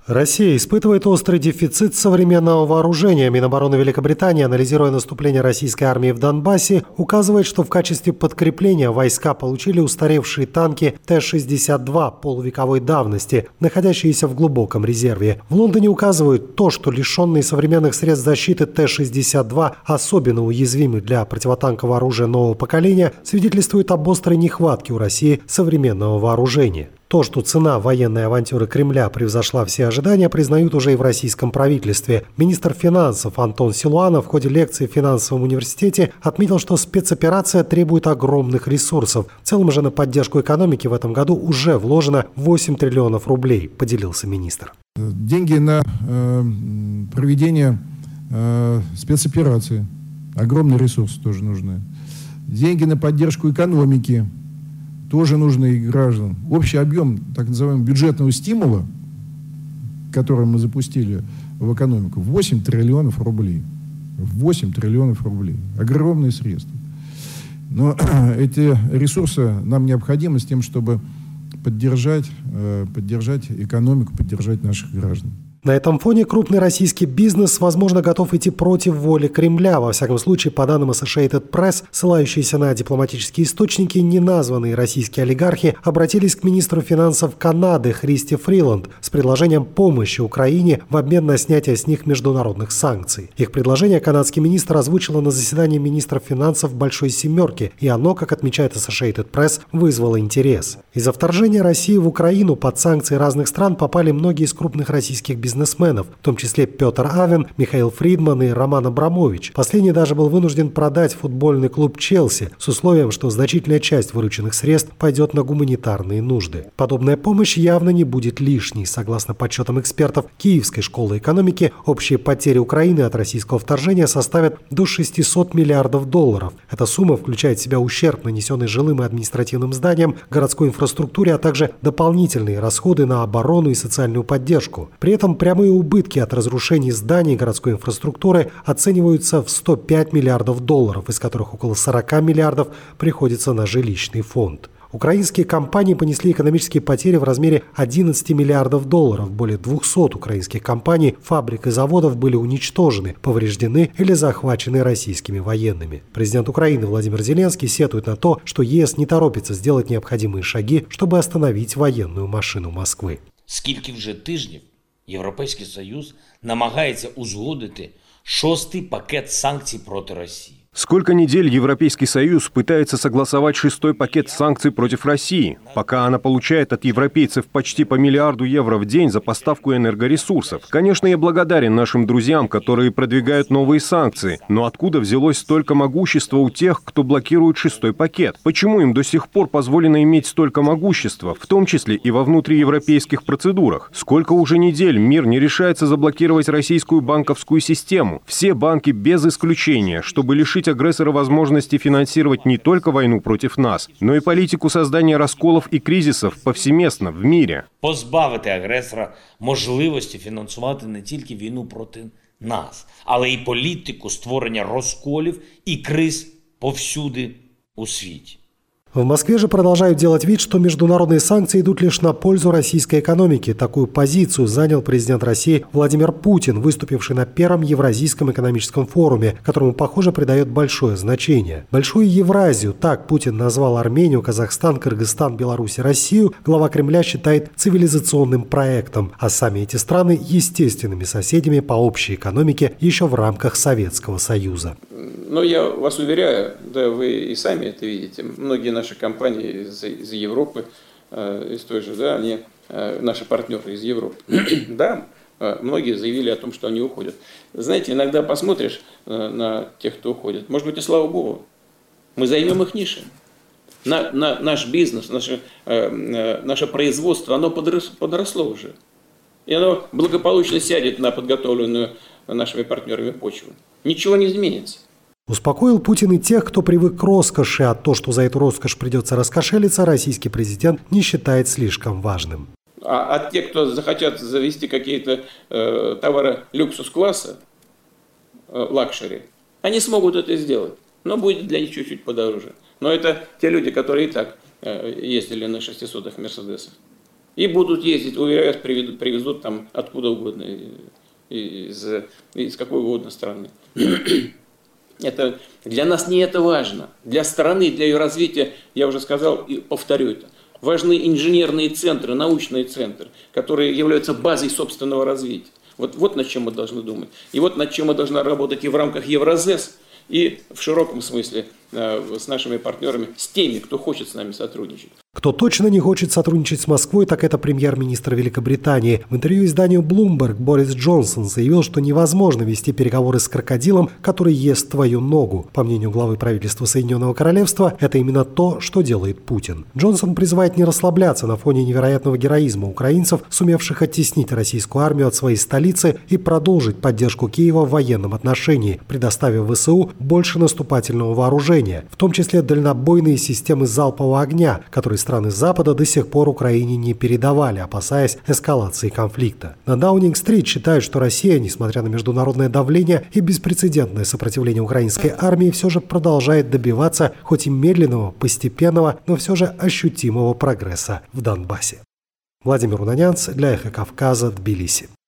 Россия испытывает острый дефицит современного вооружения. Минобороны Великобритании, анализируя наступление российской армии в Донбассе, указывает, что в качестве подкрепления войска получили устаревшие танки Т-62 полувековой давности, находящиеся в глубоком резерве. В Лондоне указывают то, что лишенные современных средств защиты Т-62 особенно уязвимы для противотанкового оружия нового поколения, свидетельствует об острой нехватке у России современного вооружения. То, что цена военной авантюры Кремля превзошла все ожидания, признают уже и в российском правительстве. Министр финансов Антон Силуанов в ходе лекции в финансовом университете отметил, что спецоперация требует огромных ресурсов. В целом же на поддержку экономики в этом году уже вложено 8 триллионов рублей, поделился министр. Деньги на проведение спецоперации. Огромные ресурсы тоже нужны. Деньги на поддержку экономики. Тоже нужны и гражданам. Общий объем так называемого бюджетного стимула, который мы запустили в экономику, 8 триллионов рублей. 8 триллионов рублей. Огромные средства. Но эти ресурсы нам необходимы с тем, чтобы поддержать экономику, поддержать наших граждан. На этом фоне крупный российский бизнес, возможно, готов идти против воли Кремля. Во всяком случае, по данным Associated Press, ссылающиеся на дипломатические источники, неназванные российские олигархи обратились к министру финансов Канады Христи Фриланд с предложением помощи Украине в обмен на снятие с них международных санкций. Их предложение канадский министр озвучила на заседании министров финансов Большой Семерки, и оно, как отмечает Associated Press, вызвало интерес. Из-за вторжения России в Украину под санкции разных стран попали многие из крупных российских бизнесменов, в том числе Петр Авен, Михаил Фридман и Роман Абрамович. Последний даже был вынужден продать футбольный клуб «Челси» с условием, что значительная часть вырученных средств пойдет на гуманитарные нужды. Подобная помощь явно не будет лишней. Согласно подсчетам экспертов Киевской школы экономики, общие потери Украины от российского вторжения составят до 600 миллиардов долларов. Эта сумма включает в себя ущерб, нанесенный жилым и административным зданиям, городской инфраструктуре, а также дополнительные расходы на оборону и социальную поддержку. При этом прямые убытки от разрушений зданий городской инфраструктуры оцениваются в 105 миллиардов долларов, из которых около 40 миллиардов приходится на жилищный фонд. Украинские компании понесли экономические потери в размере 11 миллиардов долларов. Более 200 украинских компаний, фабрик и заводов были уничтожены, повреждены или захвачены российскими военными. Президент Украины Владимир Зеленский сетует на то, что ЕС не торопится сделать необходимые шаги, чтобы остановить военную машину Москвы. Скільки вже тижнів Європейський Союз намагається узгодити 6-й пакет санкцій проти Росії. Сколько недель Европейский Союз пытается согласовать 6-й пакет санкций против России, пока она получает от европейцев почти по миллиарду евро в день за поставку энергоресурсов. Конечно, я благодарен нашим друзьям, которые продвигают новые санкции, но откуда взялось столько могущества у тех, кто блокирует 6-й пакет? Почему им до сих пор позволено иметь столько могущества, в том числе и во внутриевропейских процедурах? Сколько уже недель мир не решается заблокировать российскую банковскую систему? Все банки без исключения, чтобы лишить агрессора возможности финансировать не только войну против нас, но и политику создания расколов и кризисов повсеместно в мире. Позбавити агресора можливості фінансувати не тільки війну проти нас, але й політику створення розколів і криз повсюди у світі. В Москве же продолжают делать вид, что международные санкции идут лишь на пользу российской экономике. Такую позицию занял президент России Владимир Путин, выступивший на Первом Евразийском экономическом форуме, которому, похоже, придает большое значение. Большую Евразию, так Путин назвал Армению, Казахстан, Кыргызстан, Беларусь и Россию, глава Кремля считает цивилизационным проектом, а сами эти страны естественными соседями по общей экономике еще в рамках Советского Союза. Но я вас уверяю, да вы и сами это видите, многие наши компании из Европы, из той же, да, они наши партнеры из Европы, да, многие заявили о том, что они уходят. Знаете, иногда посмотришь на тех, кто уходит, может быть, и слава Богу, мы займем их ниши. Наш бизнес, наше производство, оно подросло уже. И оно благополучно сядет на подготовленную нашими партнерами почву. Ничего не изменится. Успокоил Путин и тех, кто привык к роскоши, а то, что за эту роскошь придется раскошелиться, российский президент не считает слишком важным. А те, кто захотят завести какие-то товары люксус-класса, лакшери, они смогут это сделать, но будет для них чуть-чуть подороже. Но это те люди, которые и так ездили на 600-х Мерседесах. И будут ездить, уверяю, привезут там откуда угодно, из какой угодно страны. Это, для нас не это важно. Для страны, для ее развития, я уже сказал и повторю это, важны инженерные центры, научные центры, которые являются базой собственного развития. Вот над чем мы должны думать. И вот над чем мы должны работать и в рамках Евразес, и в широком смысле с нашими партнерами, с теми, кто хочет с нами сотрудничать. Кто точно не хочет сотрудничать с Москвой, так это премьер-министр Великобритании. В интервью изданию Bloomberg Борис Джонсон заявил, что невозможно вести переговоры с крокодилом, который ест твою ногу. По мнению главы правительства Соединенного Королевства, это именно то, что делает Путин. Джонсон призывает не расслабляться на фоне невероятного героизма украинцев, сумевших оттеснить российскую армию от своей столицы и продолжить поддержку Киева в военном отношении, предоставив ВСУ больше наступательного вооружения, в том числе дальнобойные системы залпового огня, которые страны Запада до сих пор Украине не передавали, опасаясь эскалации конфликта. На Даунинг-стрит считают, что Россия, несмотря на международное давление и беспрецедентное сопротивление украинской армии, все же продолжает добиваться хоть и медленного, постепенного, но все же ощутимого прогресса в Донбассе. Владимир Унанянц для Эхо Кавказа, Тбилиси.